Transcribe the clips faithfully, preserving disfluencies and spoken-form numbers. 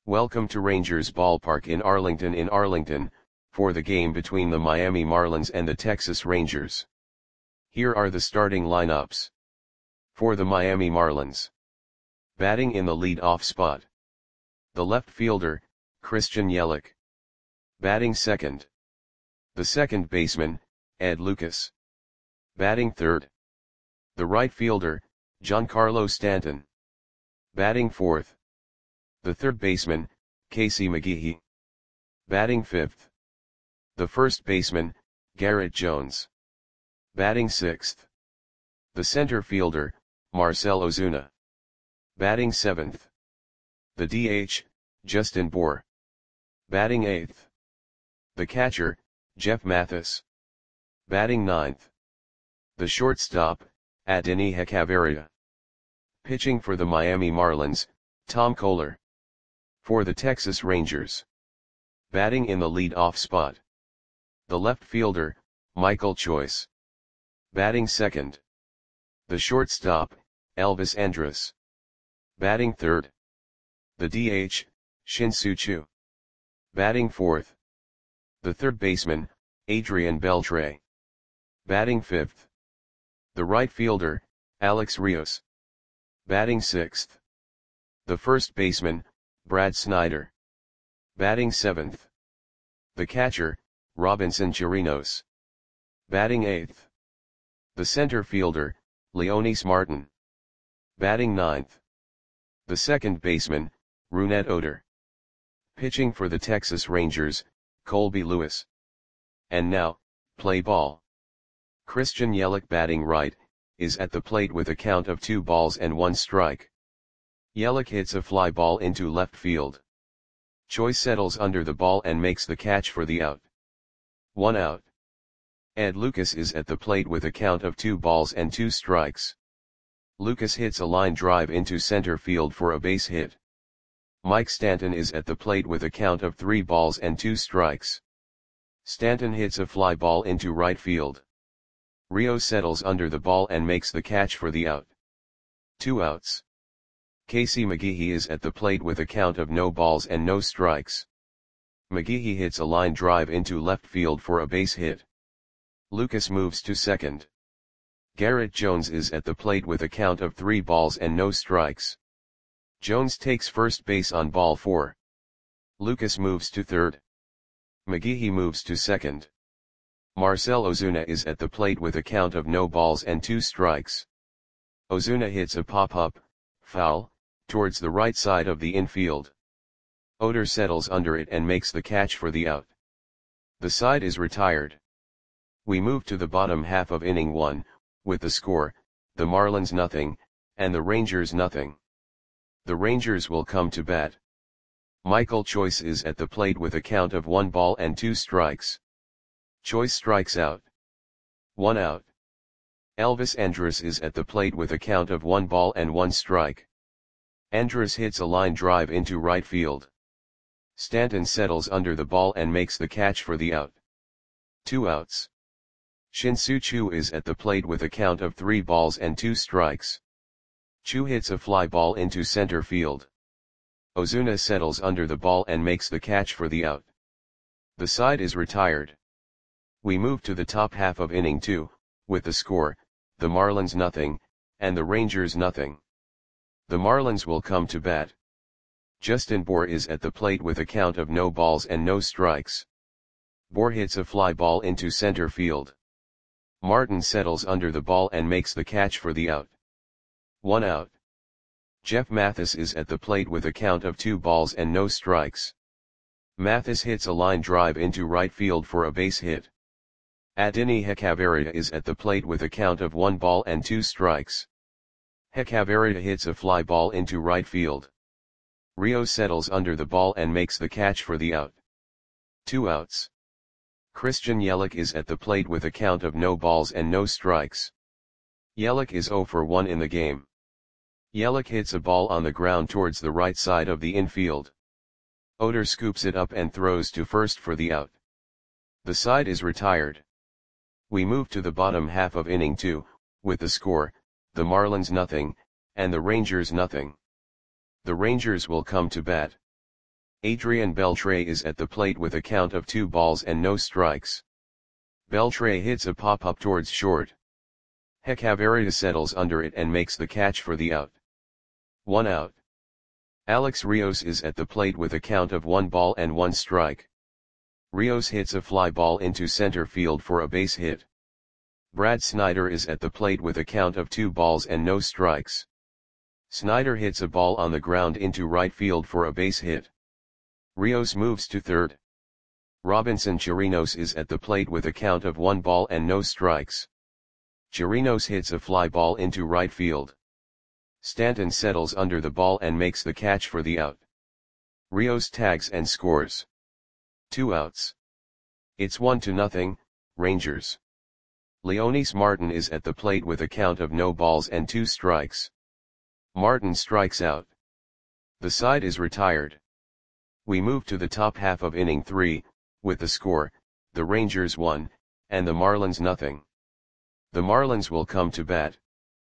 Welcome to Rangers Ballpark in Arlington in Arlington, for the game between the Miami Marlins and the Texas Rangers. Here are the starting lineups. For the Miami Marlins. Batting in the lead-off spot. The left fielder, Christian Yelich. Batting second. The second baseman, Ed Lucas. Batting third. The right fielder, Giancarlo Stanton. Batting fourth. The third baseman, Casey McGehee. Batting fifth. The first baseman, Garrett Jones. Batting sixth. The center fielder, Marcell Ozuna. Batting seventh. The D H, Justin Bour. Batting eighth. The catcher, Jeff Mathis. Batting ninth. The shortstop, Adeiny Hechavarria. Pitching for the Miami Marlins, Tom Koehler. For the Texas Rangers. Batting in the lead-off spot. The left fielder, Michael Choice. Batting second. The shortstop, Elvis Andrus. Batting third. The D H, Shin-Soo Choo. Batting fourth. The third baseman, Adrian Beltre. Batting fifth. The right fielder, Alex Rios. Batting sixth. The first baseman, Brad Snyder. Batting seventh. The catcher, Robinson Chirinos. Batting eighth. The center fielder, Leonys Martin. Batting ninth. The second baseman, Rougned Odor. Pitching for the Texas Rangers, Colby Lewis. And now, play ball. Christian Yelich batting right, is at the plate with a count of two balls and one strike. Yelich hits a fly ball into left field. Choice settles under the ball and makes the catch for the out. One out. Ed Lucas is at the plate with a count of two balls and two strikes. Lucas hits a line drive into center field for a base hit. Mike Stanton is at the plate with a count of three balls and two strikes. Stanton hits a fly ball into right field. Rios settles under the ball and makes the catch for the out. Two outs. Casey McGehee is at the plate with a count of no balls and no strikes. McGehee hits a line drive into left field for a base hit. Lucas moves to second. Garrett Jones is at the plate with a count of three balls and no strikes. Jones takes first base on ball four. Lucas moves to third. McGehee moves to second. Marcell Ozuna is at the plate with a count of no balls and two strikes. Ozuna hits a pop-up, foul, towards the right side of the infield. Odor settles under it and makes the catch for the out. The side is retired. We move to the bottom half of inning one, with the score, the Marlins nothing, and the Rangers nothing. The Rangers will come to bat. Michael Choice is at the plate with a count of one ball and two strikes. Choice strikes out. One out. Elvis Andrus is at the plate with a count of one ball and one strike. Andrus hits a line drive into right field. Stanton settles under the ball and makes the catch for the out. Two outs. Shin-Soo Choo is at the plate with a count of three balls and two strikes. Choo hits a fly ball into center field. Ozuna settles under the ball and makes the catch for the out. The side is retired. We move to the top half of inning two, with the score, the Marlins nothing, and the Rangers nothing. The Marlins will come to bat. Justin Bour is at the plate with a count of no balls and no strikes. Bour hits a fly ball into center field. Martin settles under the ball and makes the catch for the out. One out. Jeff Mathis is at the plate with a count of two balls and no strikes. Mathis hits a line drive into right field for a base hit. Adeiny Hechavarria is at the plate with a count of one ball and two strikes. Hechavarria hits a fly ball into right field. Rios settles under the ball and makes the catch for the out. Two outs. Christian Yelich is at the plate with a count of no balls and no strikes. Yelich is zero for one in the game. Yelich hits a ball on the ground towards the right side of the infield. Odor scoops it up and throws to first for the out. The side is retired. We move to the bottom half of inning two, with the score, the Marlins nothing, and the Rangers nothing. The Rangers will come to bat. Adrian Beltre is at the plate with a count of two balls and no strikes. Beltre hits a pop-up towards short. Hechavarria settles under it and makes the catch for the out. One out. Alex Rios is at the plate with a count of one ball and one strike. Rios hits a fly ball into center field for a base hit. Brad Snyder is at the plate with a count of two balls and no strikes. Snyder hits a ball on the ground into right field for a base hit. Rios moves to third. Robinson Chirinos is at the plate with a count of one ball and no strikes. Chirinos hits a fly ball into right field. Stanton settles under the ball and makes the catch for the out. Rios tags and scores. Two outs. It's one to nothing, Rangers. Leonys Martin is at the plate with a count of no balls and two strikes. Martin strikes out. The side is retired. We move to the top half of inning three, with the score, the Rangers one, and the Marlins nothing. The Marlins will come to bat.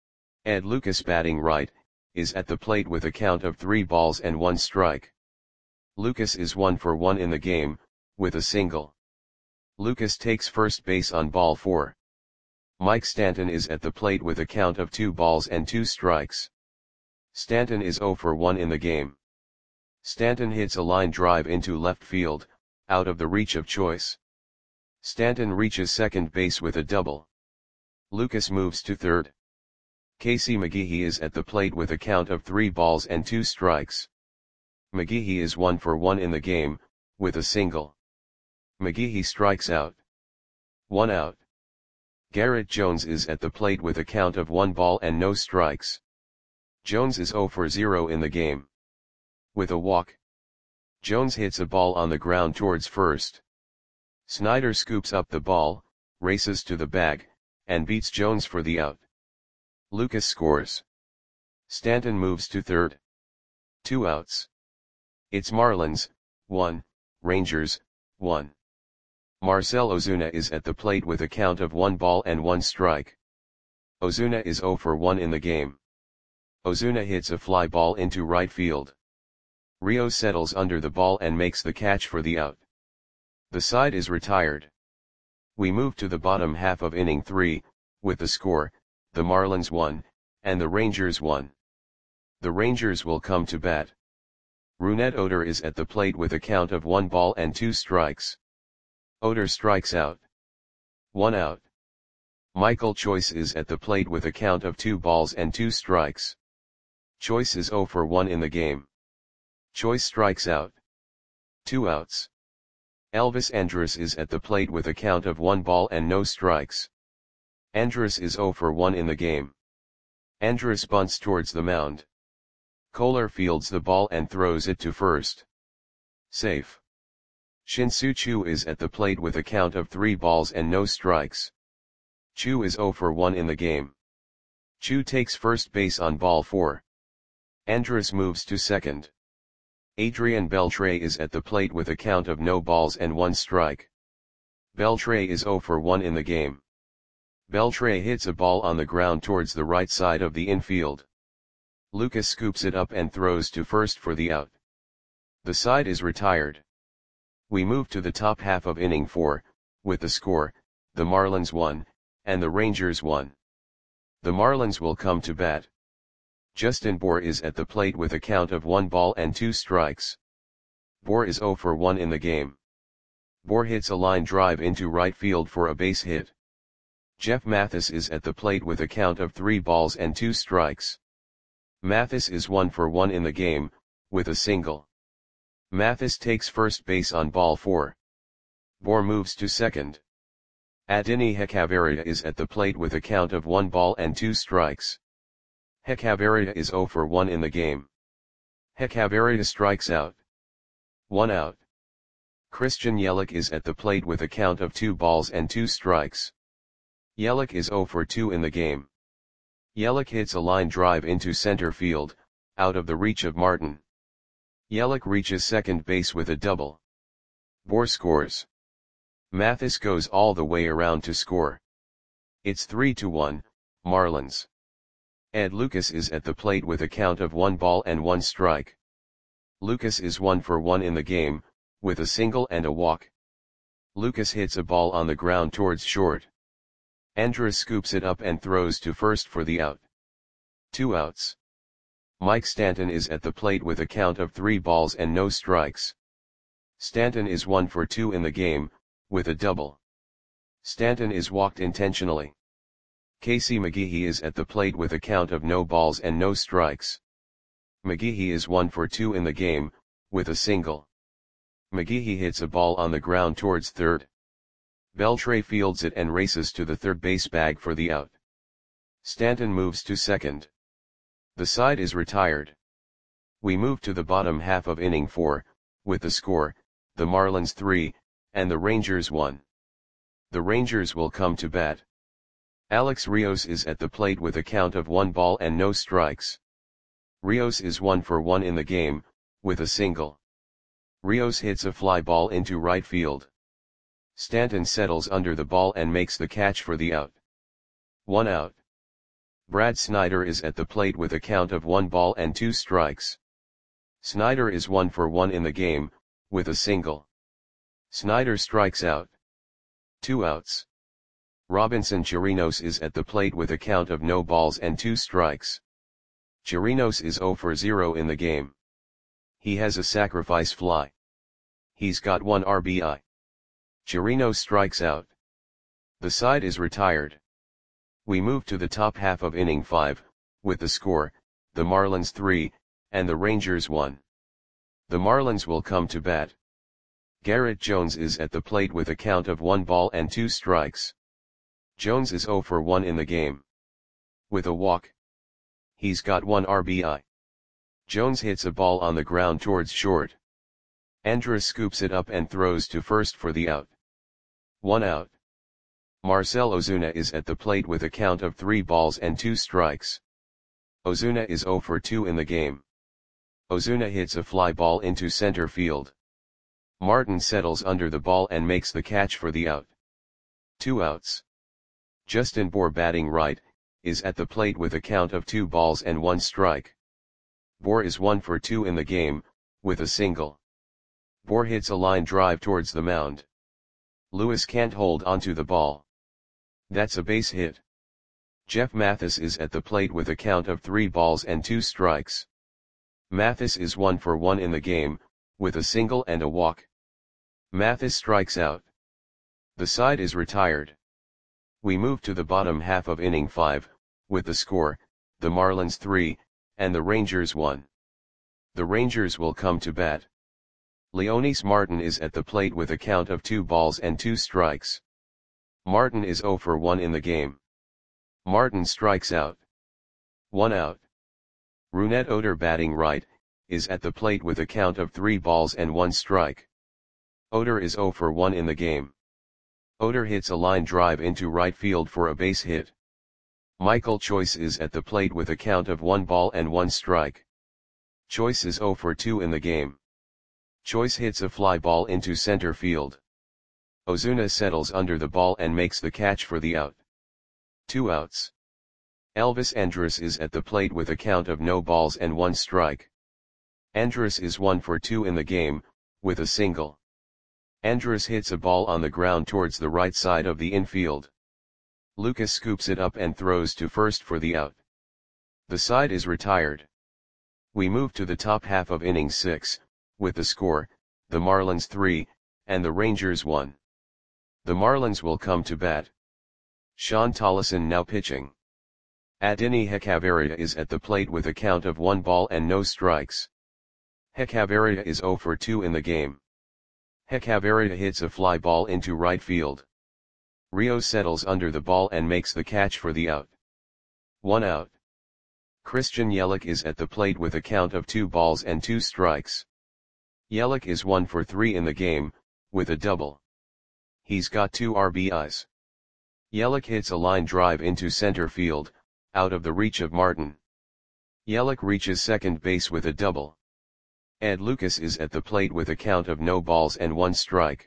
Ed Lucas, batting right, is at the plate with a count of three balls and one strike. Lucas is one for one in the game, with a single. Lucas takes first base on ball four. Mike Stanton is at the plate with a count of two balls and two strikes. Stanton is zero for one in the game. Stanton hits a line drive into left field, out of the reach of Choice. Stanton reaches second base with a double. Lucas moves to third. Casey McGehee is at the plate with a count of three balls and two strikes. McGehee is one for one in the game, with a single. McGehee strikes out. One out. Garrett Jones is at the plate with a count of one ball and no strikes. Jones is zero for zero in the game. With a walk. Jones hits a ball on the ground towards first. Snyder scoops up the ball, races to the bag, and beats Jones for the out. Lucas scores. Stanton moves to third. Two outs. It's Marlins, one, Rangers, one. Marcell Ozuna is at the plate with a count of one ball and one strike. Ozuna is zero for one in the game. Ozuna hits a fly ball into right field. Rios settles under the ball and makes the catch for the out. The side is retired. We move to the bottom half of inning three, with the score, the Marlins one, and the Rangers one. The Rangers will come to bat. Rougned Odor is at the plate with a count of one ball and two strikes. Odor strikes out. One out. Michael Choice is at the plate with a count of two balls and two strikes. Choice is zero for one in the game. Choice strikes out. Two outs. Elvis Andrus is at the plate with a count of one ball and no strikes. Andrus is zero for one in the game. Andrus bunts towards the mound. Koehler fields the ball and throws it to first. Safe. Shin-Soo Choo is at the plate with a count of three balls and no strikes. Choo is zero for one in the game. Choo takes first base on ball four. Andrus moves to second. Adrian Beltre is at the plate with a count of no balls and one strike. Beltre is zero for one in the game. Beltre hits a ball on the ground towards the right side of the infield. Lucas scoops it up and throws to first for the out. The side is retired. We move to the top half of inning four, with the score, the Marlins one, and the Rangers one. The Marlins will come to bat. Justin Bour is at the plate with a count of one ball and two strikes. Bour is zero for one in the game. Bour hits a line drive into right field for a base hit. Jeff Mathis is at the plate with a count of three balls and two strikes. Mathis is one for one in the game, with a single. Mathis takes first base on ball four. Bour moves to second. Adeiny Hechavarria is at the plate with a count of one ball and two strikes. Hechavarria is zero for one in the game. Hechavarria strikes out. One out. Christian Yelich is at the plate with a count of two balls and two strikes. Yelich is zero for two in the game. Yelich hits a line drive into center field, out of the reach of Martin. Yelich reaches second base with a double. Bour scores. Mathis goes all the way around to score. It's three to one, Marlins. Ed Lucas is at the plate with a count of one ball and one strike. Lucas is one for one in the game, with a single and a walk. Lucas hits a ball on the ground towards short. Andrus scoops it up and throws to first for the out. Two outs. Mike Stanton is at the plate with a count of three balls and no strikes. Stanton is one for two in the game, with a double. Stanton is walked intentionally. Casey McGehee is at the plate with a count of no balls and no strikes. McGehee is one for two in the game, with a single. McGehee hits a ball on the ground towards third. Beltre fields it and races to the third base bag for the out. Stanton moves to second. The side is retired. We move to the bottom half of inning four, with the score, the Marlins three, and the Rangers one. The Rangers will come to bat. Alex Rios is at the plate with a count of one ball and no strikes. Rios is one for one in the game, with a single. Rios hits a fly ball into right field. Stanton settles under the ball and makes the catch for the out. One out. Brad Snyder is at the plate with a count of one ball and two strikes. Snyder is one for one in the game, with a single. Snyder strikes out. Two outs. Robinson Chirinos is at the plate with a count of no balls and two strikes. Chirinos is zero for zero in the game. He has a sacrifice fly. He's got one R B I. Chirinos strikes out. The side is retired. We move to the top half of inning five, with the score, the Marlins three, and the Rangers one. The Marlins will come to bat. Garrett Jones is at the plate with a count of one ball and two strikes. Jones is zero for one in the game. With a walk. He's got one R B I. Jones hits a ball on the ground towards short. Andrus scoops it up and throws to first for the out. One out. Marcell Ozuna is at the plate with a count of three balls and two strikes. Ozuna is zero for two in the game. Ozuna hits a fly ball into center field. Martin settles under the ball and makes the catch for the out. Two outs. Justin Bour, batting right, is at the plate with a count of two balls and one strike. Bour is one for two in the game, with a single. Bour hits a line drive towards the mound. Lewis can't hold onto the ball. That's a base hit. Jeff Mathis is at the plate with a count of three balls and two strikes. Mathis is one for one in the game, with a single and a walk. Mathis strikes out. The side is retired. We move to the bottom half of inning five, with the score, the Marlins three, and the Rangers one. The Rangers will come to bat. Leonys Martin is at the plate with a count of two balls and two strikes. Martin is zero for one in the game. Martin strikes out. One out. Rougned Odor, batting right, is at the plate with a count of three balls and one strike. Odor is zero for one in the game. Odor hits a line drive into right field for a base hit. Michael Choice is at the plate with a count of one ball and one strike. Choice is zero for two in the game. Choice hits a fly ball into center field. Ozuna settles under the ball and makes the catch for the out. Two outs. Elvis Andrus is at the plate with a count of no balls and one strike. Andrus is one for two in the game, with a single. Andrus hits a ball on the ground towards the right side of the infield. Lucas scoops it up and throws to first for the out. The side is retired. We move to the top half of inning six, with the score, the Marlins three, and the Rangers one. The Marlins will come to bat. Sean Tollison now pitching. Adeiny Hechavarria is at the plate with a count of one ball and no strikes. Hechavarria is zero for two in the game. Hechavarria hits a fly ball into right field. Rios settles under the ball and makes the catch for the out. One out. Christian Yelich is at the plate with a count of two balls and two strikes. Yelich is one for three in the game, with a double. He's got two R B Is. Yelich hits a line drive into center field, out of the reach of Martin. Yelich reaches second base with a double. Ed Lucas is at the plate with a count of no balls and one strike.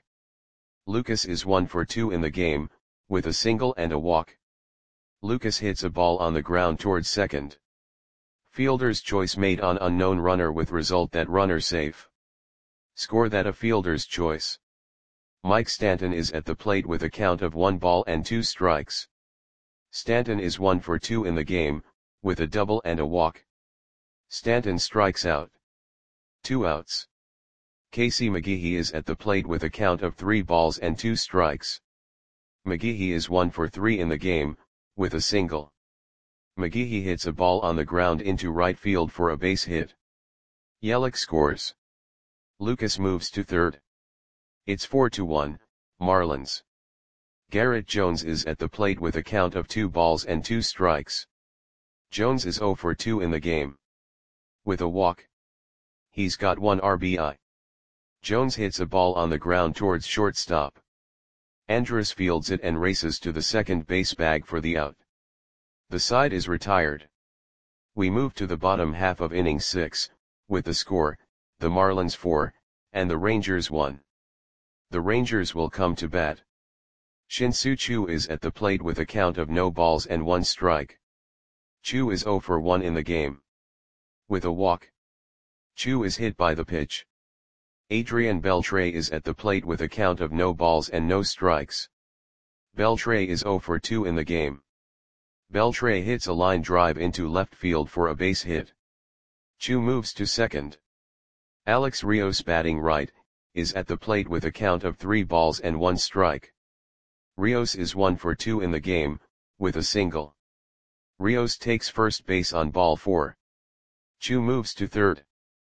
Lucas is one for two in the game, with a single and a walk. Lucas hits a ball on the ground towards second. Fielder's choice made on unknown runner with result that runner safe. Score that a fielder's choice. Mike Stanton is at the plate with a count of one ball and two strikes. Stanton is one for two in the game, with a double and a walk. Stanton strikes out. Two outs. Casey McGehee is at the plate with a count of three balls and two strikes. McGehee is one for three in the game, with a single. McGehee hits a ball on the ground into right field for a base hit. Yelich scores. Lucas moves to third. It's four to one, Marlins. Garrett Jones is at the plate with a count of two balls and two strikes. Jones is oh for two in the game. With a walk. He's got one R B I. Jones hits a ball on the ground towards shortstop. Andrus fields it and races to the second base bag for the out. The side is retired. We move to the bottom half of inning six, with the score, the Marlins four, and the Rangers one. The Rangers will come to bat. Shin-Soo Choo is at the plate with a count of no balls and one strike. Choo is oh for one in the game. With a walk. Choo is hit by the pitch. Adrian Beltre is at the plate with a count of no balls and no strikes. Beltre is oh for two in the game. Beltre hits a line drive into left field for a base hit. Choo moves to second. Alex Rios, batting right, is at the plate with a count of three balls and one strike. Rios is one for two in the game, with a single. Rios takes first base on ball four. Choo moves to third.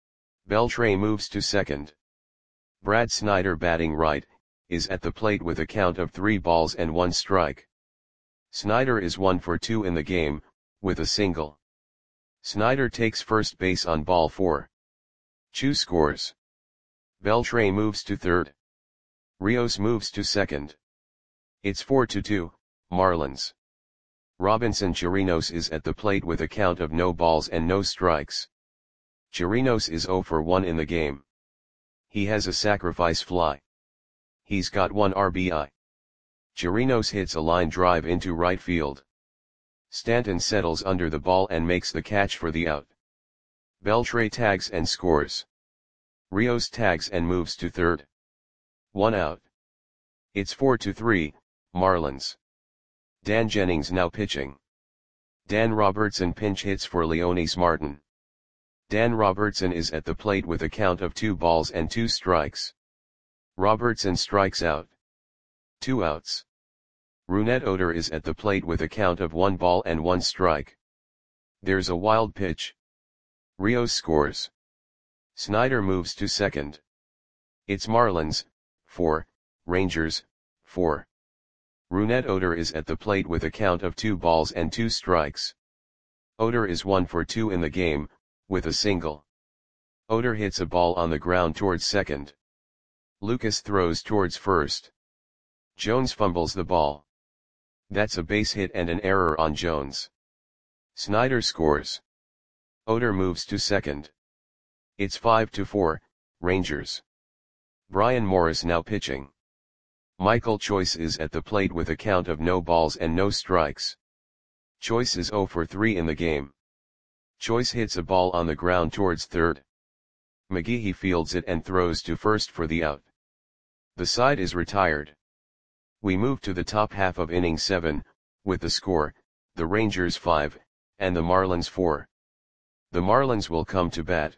Beltre moves to second. Brad Snyder, batting right, is at the plate with a count of three balls and one strike. Snyder is one for two in the game, with a single. Snyder takes first base on ball four. Choo scores. Beltre moves to third. Rios moves to second. It's four to two, Marlins. Robinson Chirinos is at the plate with a count of no balls and no strikes. Chirinos is oh for one in the game. He has a sacrifice fly. He's got one R B I. Chirinos hits a line drive into right field. Stanton settles under the ball and makes the catch for the out. Beltre tags and scores. Rios tags and moves to third. One out. It's four to three, Marlins. Dan Jennings now pitching. Dan Robertson pinch hits for Leonys Martin. Dan Robertson is at the plate with a count of two balls and two strikes. Robertson strikes out. Two outs. Rougned Odor is at the plate with a count of one ball and one strike. There's a wild pitch. Rios scores. Snyder moves to second. It's Marlins, four, Rangers, four. Rougned Odor is at the plate with a count of two balls and two strikes. Odor is one for two in the game, with a single. Odor hits a ball on the ground towards second. Lucas throws towards first. Jones fumbles the ball. That's a base hit and an error on Jones. Snyder scores. Odor moves to second. It's five to four, Rangers. Brian Morris now pitching. Michael Choice is at the plate with a count of no balls and no strikes. Choice is oh for three in the game. Choice hits a ball on the ground towards third. McGehee fields it and throws to first for the out. The side is retired. We move to the top half of inning seven, with the score, the Rangers five, and the Marlins four. The Marlins will come to bat.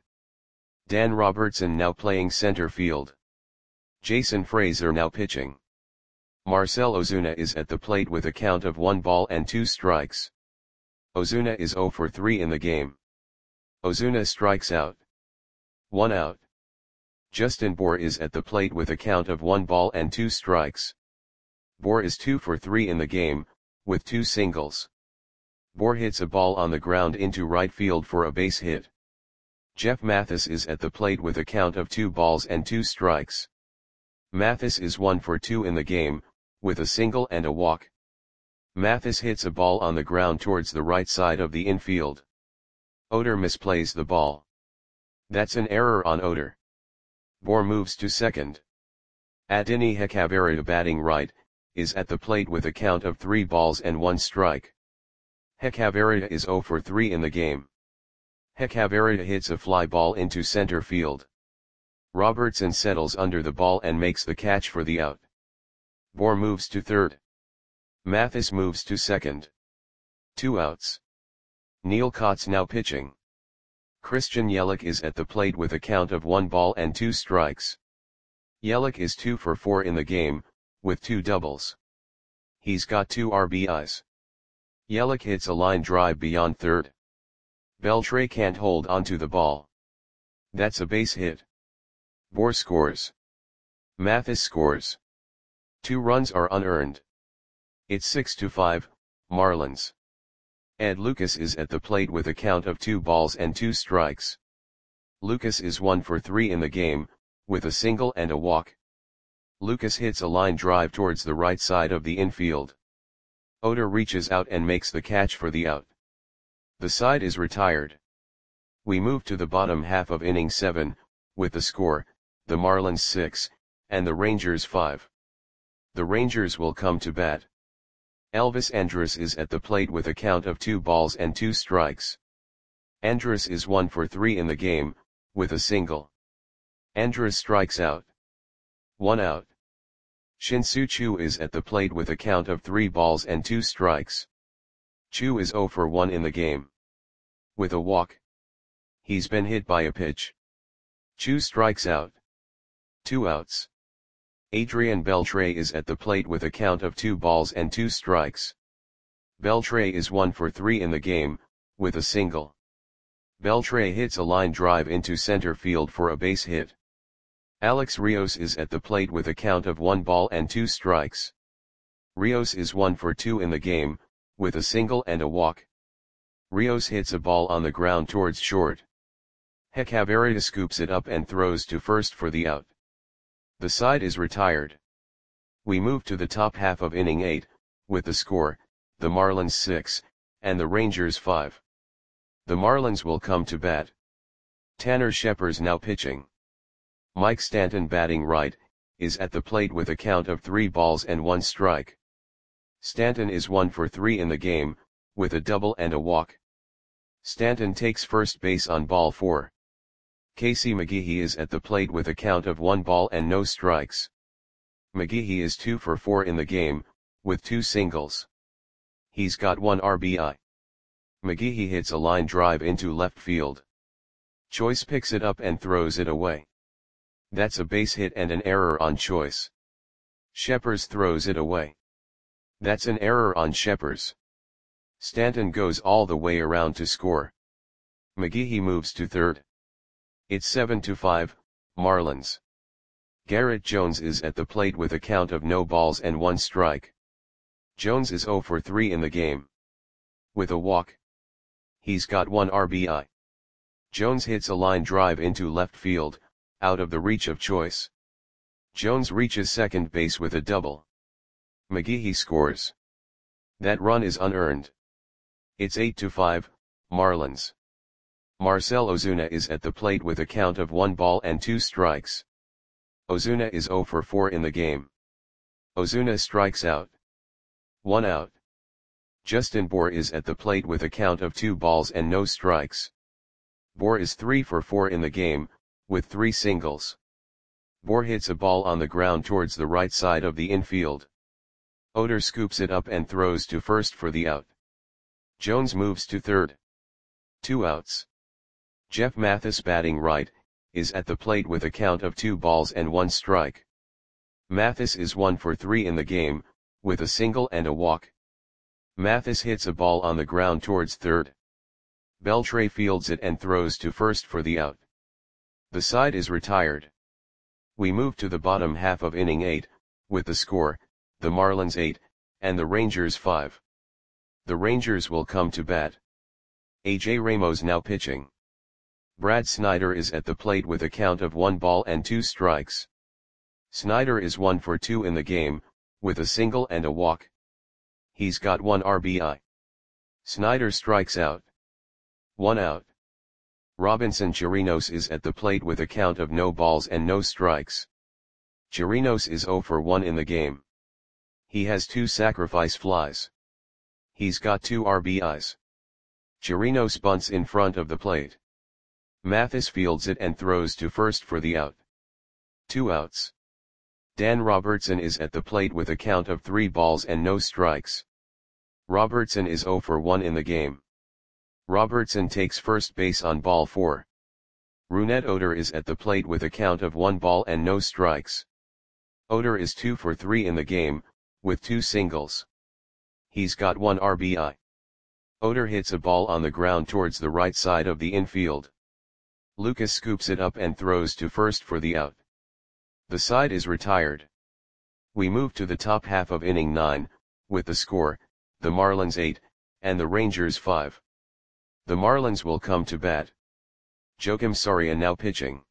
Dan Robertson now playing center field. Jason Frazier now pitching. Marcell Ozuna is at the plate with a count of one ball and two strikes. Ozuna is oh for three in the game. Ozuna strikes out. One out. Justin Bour is at the plate with a count of one ball and two strikes. Bour is two for three in the game, with two singles. Bour hits a ball on the ground into right field for a base hit. Jeff Mathis is at the plate with a count of two balls and two strikes. Mathis is one for two in the game, with a single and a walk. Mathis hits a ball on the ground towards the right side of the infield. Odor misplays the ball. That's an error on Odor. Bour moves to second. Adeiny Hechavarria, batting right, is at the plate with a count of three balls and one strike. Hechavarria is oh for three in the game. Hechavarria hits a fly ball into center field. Robertson settles under the ball and makes the catch for the out. Bohr moves to third. Mathis moves to second. Two outs. Neil Kotz now pitching. Christian Yelich is at the plate with a count of one ball and two strikes. Yelich is two for four in the game, with two doubles. He's got two R B Is. Yelich hits a line drive beyond third. Beltre can't hold onto the ball. That's a base hit. Bohr scores. Mathis scores. Two runs are unearned. It's six to five, Marlins. Ed Lucas is at the plate with a count of two balls and two strikes. Lucas is one for three in the game, with a single and a walk. Lucas hits a line drive towards the right side of the infield. Oder reaches out and makes the catch for the out. The side is retired. We move to the bottom half of inning seven, with the score, the Marlins six, and the Rangers five. The Rangers will come to bat. Elvis Andrus is at the plate with a count of two balls and two strikes. Andrus is one for three in the game, with a single. Andrus strikes out. One out. Shin-Soo Choo is at the plate with a count of three balls and two strikes. Choo is zero for one in the game. With a walk. He's been hit by a pitch. Choo strikes out. Two outs. Adrian Beltre is at the plate with a count of two balls and two strikes. Beltre is one for three in the game, with a single. Beltre hits a line drive into center field for a base hit. Alex Rios is at the plate with a count of one ball and two strikes. Rios is one for two in the game, with a single and a walk. Rios hits a ball on the ground towards short. Hechavarria scoops it up and throws to first for the out. The side is retired. We move to the top half of inning eight, with the score, the Marlins six, and the Rangers five. The Marlins will come to bat. Tanner Scheppers now pitching. Mike Stanton batting right, is at the plate with a count of three balls and one strike. Stanton is one for three in the game, with a double and a walk. Stanton takes first base on ball four. Casey McGehee is at the plate with a count of one ball and no strikes. McGehee is two for four in the game, with two singles. He's got one R B I. McGehee hits a line drive into left field. Choice picks it up and throws it away. That's a base hit and an error on Choice. Scheppers throws it away. That's an error on Scheppers. Stanton goes all the way around to score. McGehee moves to third. It's seven to five, Marlins. Garrett Jones is at the plate with a count of no balls and one strike. Jones is zero for three in the game. With a walk. He's got one R B I. Jones hits a line drive into left field, out of the reach of Choice. Jones reaches second base with a double. McGehee scores. That run is unearned. It's eight to five, Marlins. Marcell Ozuna is at the plate with a count of one ball and two strikes. Ozuna is zero for four in the game. Ozuna strikes out. One out. Justin Bour is at the plate with a count of two balls and no strikes. Bour is three for four in the game, with three singles. Bour hits a ball on the ground towards the right side of the infield. Oder scoops it up and throws to first for the out. Jones moves to third. Two outs. Jeff Mathis batting right, is at the plate with a count of two balls and one strike. Mathis is one for three in the game, with a single and a walk. Mathis hits a ball on the ground towards third. Beltre fields it and throws to first for the out. The side is retired. We move to the bottom half of inning eight, with the score, the Marlins eight, and the Rangers five. The Rangers will come to bat. A J Ramos now pitching. Brad Snyder is at the plate with a count of one ball and two strikes. Snyder is one for two in the game, with a single and a walk. He's got one R B I. Snyder strikes out. One out. Robinson Chirinos is at the plate with a count of no balls and no strikes. Chirinos is zero for one in the game. He has two sacrifice flies. He's got two R B Is. Chirinos bunts in front of the plate. Mathis fields it and throws to first for the out. Two outs. Dan Robertson is at the plate with a count of three balls and no strikes. Robertson is oh for one in the game. Robertson takes first base on ball four. Rougned Odor is at the plate with a count of one ball and no strikes. Odor is two for three in the game, with two singles. He's got one R B I. Odor hits a ball on the ground towards the right side of the infield. Lucas scoops it up and throws to first for the out. The side is retired. We move to the top half of inning nine, with the score, the Marlins eight, and the Rangers five. The Marlins will come to bat. Joakim Soria now pitching.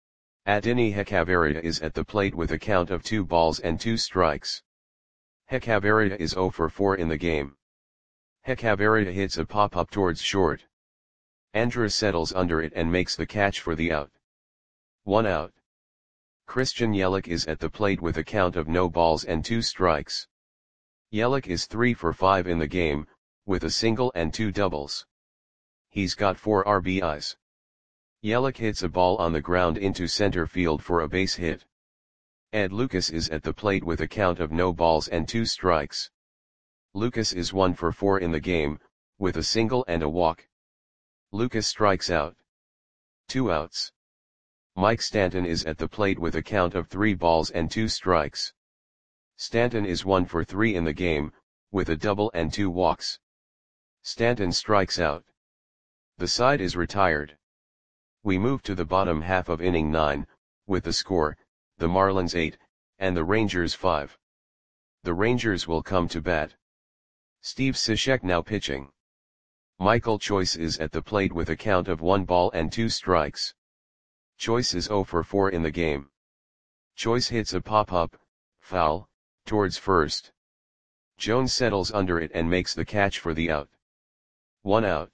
Adeiny Hechavarria is at the plate with a count of two balls and two strikes. Hechavarria is oh for four in the game. Hechavarria hits a pop-up towards short. Andrus settles under it and makes the catch for the out. One out. Christian Yelich is at the plate with a count of no balls and two strikes. Yelich is three for five in the game, with a single and two doubles. He's got four R B Is. Yelich hits a ball on the ground into center field for a base hit. Ed Lucas is at the plate with a count of no balls and two strikes. Lucas is one for four in the game, with a single and a walk. Lucas strikes out. Two outs. Mike Stanton is at the plate with a count of three balls and two strikes. Stanton is one for three in the game, with a double and two walks. Stanton strikes out. The side is retired. We move to the bottom half of inning nine, with the score, the Marlins eight, and the Rangers five. The Rangers will come to bat. Steve Cishek now pitching. Michael Choice is at the plate with a count of one ball and two strikes. Choice is oh for four in the game. Choice hits a pop-up, foul, towards first. Jones settles under it and makes the catch for the out. One out.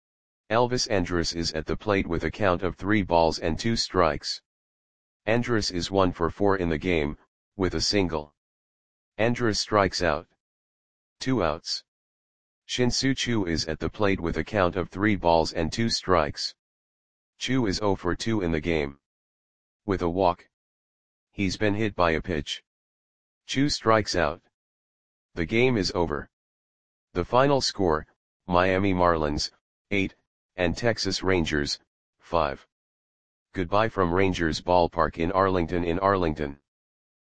Elvis Andrus is at the plate with a count of three balls and two strikes. Andrus is one for four in the game, with a single. Andrus strikes out. Two outs. Shin-Soo Choo is at the plate with a count of three balls and two strikes. Choo is oh for two in the game. With a walk. He's been hit by a pitch. Choo strikes out. The game is over. The final score, Miami Marlins, eight, and Texas Rangers, five. Goodbye from Rangers Ballpark in Arlington in Arlington.